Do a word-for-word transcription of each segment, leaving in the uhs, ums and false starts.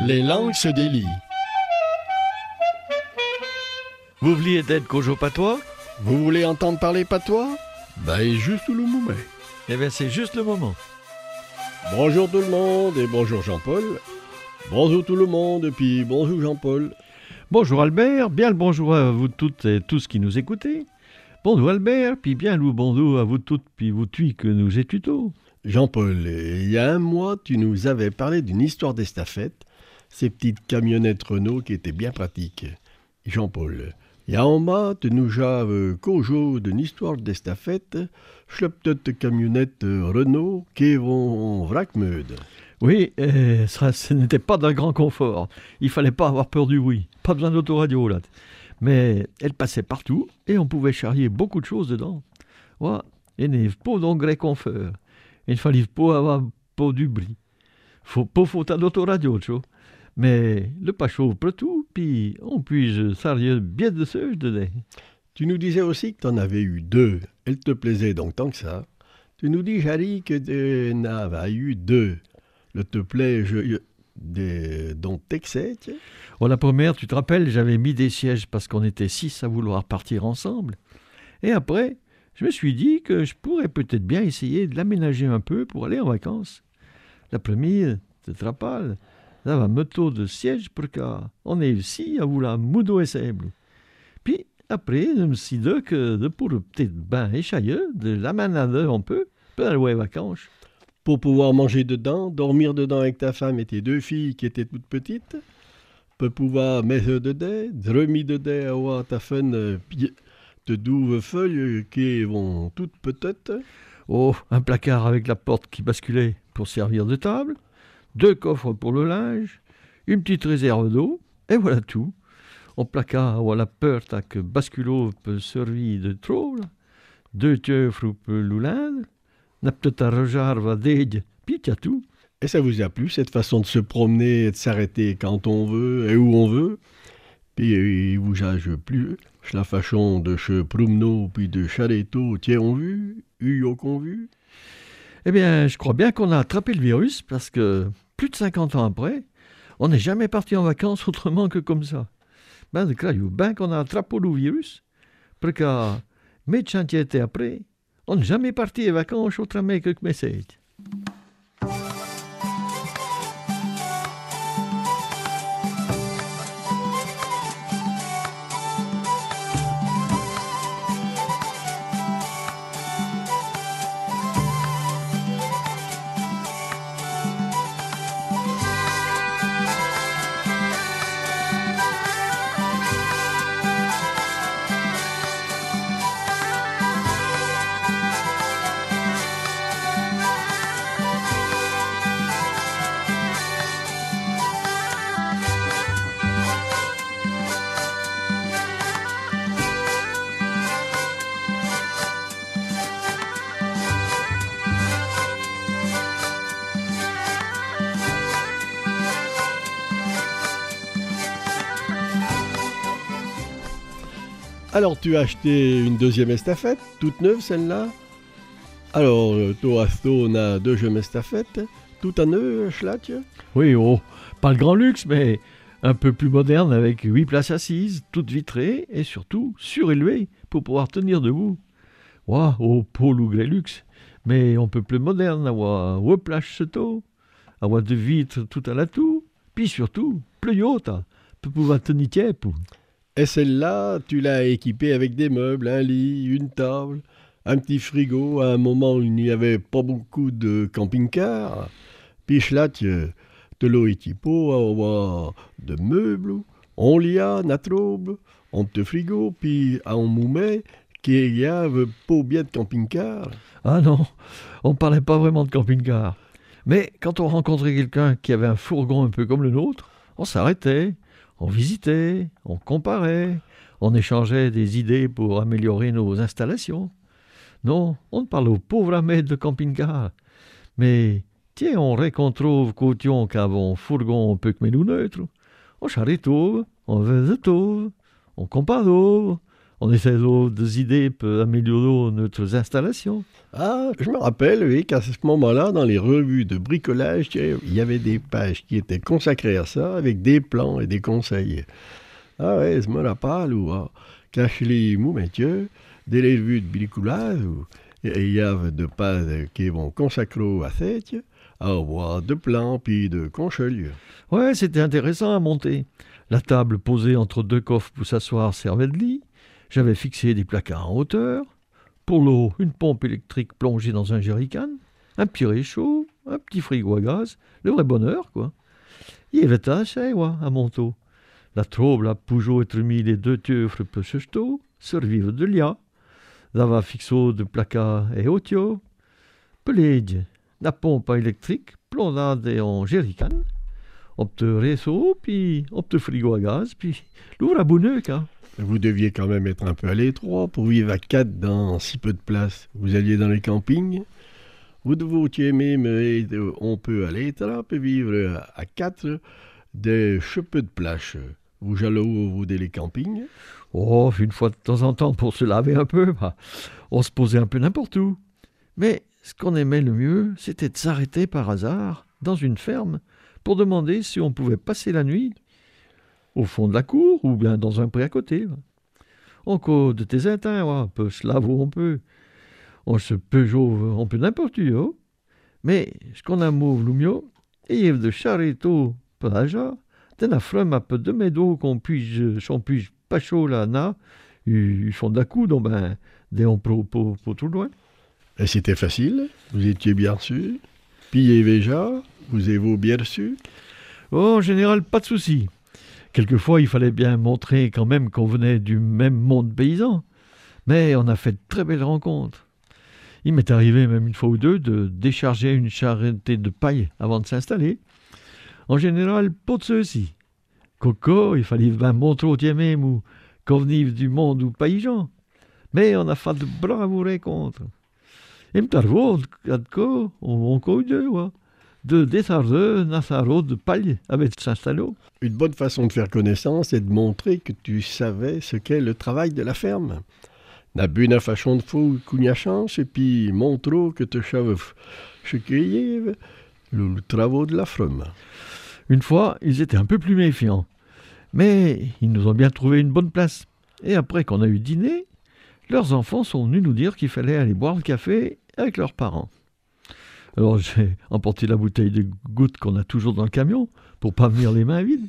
Les langues se délient. Vous vouliez d'être Kojo Patois? Vous voulez entendre parler patois? Ben, juste le moment. Eh bien, c'est juste le moment. Bonjour tout le monde et bonjour Jean-Paul. Bonjour tout le monde et puis bonjour Jean-Paul. Bonjour Albert, bien le bonjour à vous toutes et tous qui nous écoutez. Bonjour Albert, puis bien le bonjour à vous toutes puis vous tous que nous étudions. Jean-Paul, il y a un mois, tu nous avais parlé d'une histoire d'estafette, ces petites camionnettes Renault qui étaient bien pratiques. Jean-Paul, il y a un mois, tu nous avais Kojo d'une histoire d'estafette, schleptete camionnettes Renault qui vont en vrac-meud. Oui, euh, ça, ce n'était pas d'un grand confort. Il fallait pas avoir peur du bruit. Pas besoin d'autoradio, là. Mais elle passait partout et on pouvait charrier beaucoup de choses dedans. Ouais, et n'est pas d'engrais confort. Il fallait pas avoir pas du bruit. Faut pas faute d'autoradio, tu vois. Mais le pas chaud pour tout, puis on puise charrier bien de ce dedans. Tu nous disais aussi que tu en avais eu deux. Elle te plaisait donc tant que ça. Tu nous dis, Jarry, que tu en avais eu deux. Le te plaît, je, des, dont t'excès, tiens. Oh, la première, tu te rappelles, j'avais mis des sièges parce qu'on était six à vouloir partir ensemble. Et après, je me suis dit que je pourrais peut-être bien essayer de l'aménager un peu pour aller en vacances. La première, tu te rappelles, ça va moto de siège pour qu'on ait aussi à vouloir moudo et sable. Puis après, je me suis dit que de pour peut-être ben échailleux, de l'aménager un peu, pour aller aux vacances. Pour pouvoir manger dedans, dormir dedans avec ta femme et tes deux filles qui étaient toutes petites, pour pouvoir mettre dedans, remis dedans avoir ta femme de douze feuilles qui vont toutes petites. Oh, un placard avec la porte qui basculait pour servir de table, deux coffres pour le linge, une petite réserve d'eau, et voilà tout. On placard ou la porte avec basculo peut servir de trop, deux tiefres pour l'oulinde, n'a peut-être un regard va d'aider, puis t'as tout. Et ça vous a plu, cette façon de se promener et de s'arrêter quand on veut et où on veut? Puis il vous a plu, la façon de se promener puis de charetto, tiens on vu, eu au qu'on vu? Eh bien, je crois bien qu'on a attrapé le virus, parce que plus de cinquante ans après, on n'est jamais parti en vacances autrement que comme ça. Ben, de crayou, ben qu'on a attrapé le virus, parce que, médecin qui était après, on n'est jamais parti en vacances autrement que comme ça. Alors, tu as acheté une deuxième estafette, toute neuve celle-là. Alors, toi, on a deux jeunes estafettes, tout à neuf, schlac. Oui, oh, pas le grand luxe, mais un peu plus moderne avec huit places assises, toutes vitrées et surtout surélevées pour pouvoir tenir debout. Waouh, oh, pas le grand luxe, mais on peut plus moderne, avoir huit places château, avoir de vitres tout à la tout, puis surtout, plus haute, pour pouvoir tenir tête. Et celle-là, tu l'as équipée avec des meubles, un lit, une table, un petit frigo, à un moment où il n'y avait pas beaucoup de camping-car. Puis là, tu te l'as équipé avoir de meubles, on l'y a, natrobe, un petit frigo, puis un moumet qui y a pas bien de camping-car. Ah non, on ne parlait pas vraiment de camping-car. Mais quand on rencontrait quelqu'un qui avait un fourgon un peu comme le nôtre, on s'arrêtait. On visitait, on comparait, on échangeait des idées pour améliorer nos installations. Non, on ne parle aux pauvres amis de camping-car. Mais, tiens, on rencontre qu'autions qu'avant fourgon un peu que nous neutre. On charrette, on visite, on compare, On essaie des idées pour améliorer notre installation. Ah, je me rappelle, oui, qu'à ce moment-là, dans les revues de bricolage, il y avait des pages qui étaient consacrées à ça, avec des plans et des conseils. Ah ouais, je me rappelle, ou ah, cache les moumetieux, des revues de bricolage, il y avait des pages qui vont consacrer à ça, à avoir de plans puis de conseils. Ouais, c'était intéressant à monter. La table posée entre deux coffres pour s'asseoir servait de lit. J'avais fixé des placards en hauteur. Pour l'eau, une pompe électrique plongée dans un jerrycan, un petit réchaud, un petit frigo à gaz, le vrai bonheur, quoi. Il y avait ça, ouais, à Montaut. La trouble a toujours être mis les deux teufres pour s'acheter, servir de lia. Dava fixo de placard et otio. Pelège, la pompe électrique plongée en jerrycan. Op de réchaud, puis op de frigo à gaz, puis l'ouvre à bonheur, quoi. Vous deviez quand même être un peu à l'étroit pour vivre à quatre dans si peu de place. Vous alliez dans les campings. Vous deviez même, on peut aller l'étroit pour vivre à quatre de si peu de place. Vous allez où dans les campings? Oh, une fois de temps en temps pour se laver un peu, bah, on se posait un peu n'importe où. Mais ce qu'on aimait le mieux, c'était de s'arrêter par hasard dans une ferme pour demander si on pouvait passer la nuit au fond de la cour ou bien dans un pré à côté. On cause de tes éteints, on peut se laver où on peut. On se peut jouer, on peut n'importe où. Oh. Mais ce qu'on a mauve le mieux, et de charretto pour l'aja, de la fremme un peu de médo qu'on puisse, qu'on puisse pas chaud là, na, ils font de la coude, donc ben, des on pour, pour, pour tout loin. Et c'était facile, vous étiez bien sûr. Pillez déjà, vous avez bien reçu. Oh, en général, pas de souci. Quelquefois, il fallait bien montrer quand même qu'on venait du même monde paysan. Mais on a fait de très belles rencontres. Il m'est arrivé même une fois ou deux de décharger une charrette de paille avant de s'installer. En général, pas de ceux-ci. Coco, il fallait bien montrer au même ou qu'on venait du monde ou paysan. Mais on a fait de braves rencontres. Et m'tarvo, on on coule deux, ouais. De décharger un sarreau de paille avec s'installer. Une bonne façon de faire connaissance est de montrer que tu savais ce qu'est le travail de la ferme. Na bonne façon de faire qu'on a chance et puis montrer que tu savais ce qu'est le, le travail de la ferme. Une fois, ils étaient un peu plus méfiants. Mais ils nous ont bien trouvé une bonne place. Et après qu'on a eu dîné, leurs enfants sont venus nous dire qu'il fallait aller boire le café avec leurs parents. Alors j'ai emporté la bouteille de gouttes qu'on a toujours dans le camion pour pas venir les mains vides.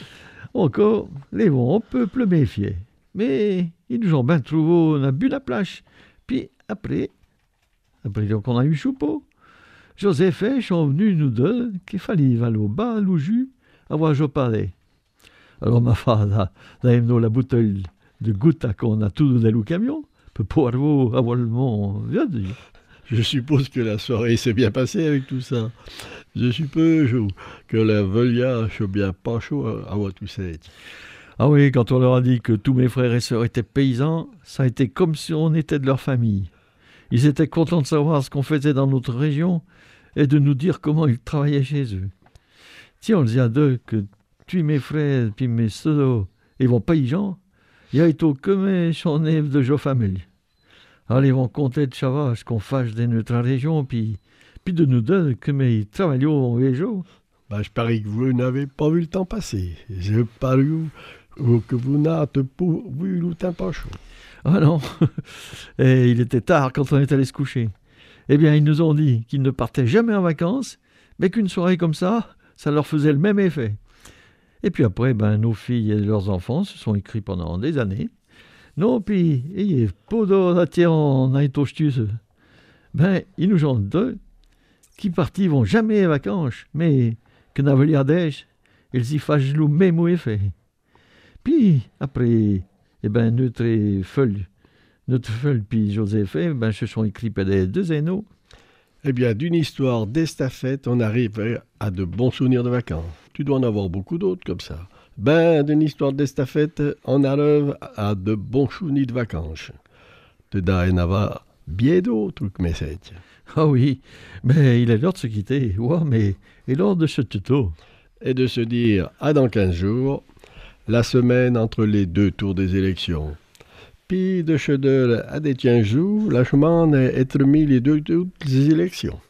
Encore, les bons, on peut plus méfier. Mais ils nous ont bien trouvé, on a bu la plage. Puis après, après donc on a eu choupeau. Joseph et sont venus nous dire qu'il fallait aller au bas, au jus, avoir jopalé. Alors ma femme a donné la bouteille de gouttes qu'on a tout dans le camion pour pouvoir avoir le monde. Je suppose que la soirée s'est bien passée avec tout ça. Je suppose que la velia soit bien pas chaud à voir tout ça. Ah oui, quand on leur a dit que tous mes frères et sœurs étaient paysans, ça a été comme si on était de leur famille. Ils étaient contents de savoir ce qu'on faisait dans notre région et de nous dire comment ils travaillaient chez eux. Si on disait à deux que tous mes frères et mes sœurs ils vont paysans, il y a été que mes chonèves de jo famille. Alors ils vont compter de savoir ce qu'on fasse dans notre région, puis, puis de nous dire que mes travailleurs en région. Ben, je parie que vous n'avez pas vu le temps passer. Je parie que vous n'avez pas vu le temps pas chaud. Ah non, et il était tard quand on est allé se coucher. Eh bien, ils nous ont dit qu'ils ne partaient jamais en vacances, mais qu'une soirée comme ça, ça leur faisait le même effet. Et puis après, ben, nos filles et leurs enfants se sont écrits pendant des années. Non, puis, il y a pas de en aïtochtus. Ben, ils nous ont dit qui partis vont jamais en vacances, mais que n'avaient l'air d'âge, ils y fâchent le même effet. Puis, après, eh ben, notre feuille, notre feuille, puis Joseph, ben, se sont écrits par les deux aînaux. Eh bien, d'une histoire d'estafette, on arrive à de bons souvenirs de vacances. Tu dois en avoir beaucoup d'autres comme ça. Ben, d'une histoire d'estafette, on arrive à de bons souvenirs de vacances. Tu dois en avoir bien d'autres que mes sept. Ah oui, mais il est l'heure de se quitter. Ouais, mais il est l'heure de se tuto. Et de se dire à dans quinze jours, la semaine entre les deux tours des élections. Puis de Chedel à des tiens jours, la chemin est remis les deux toutes les élections.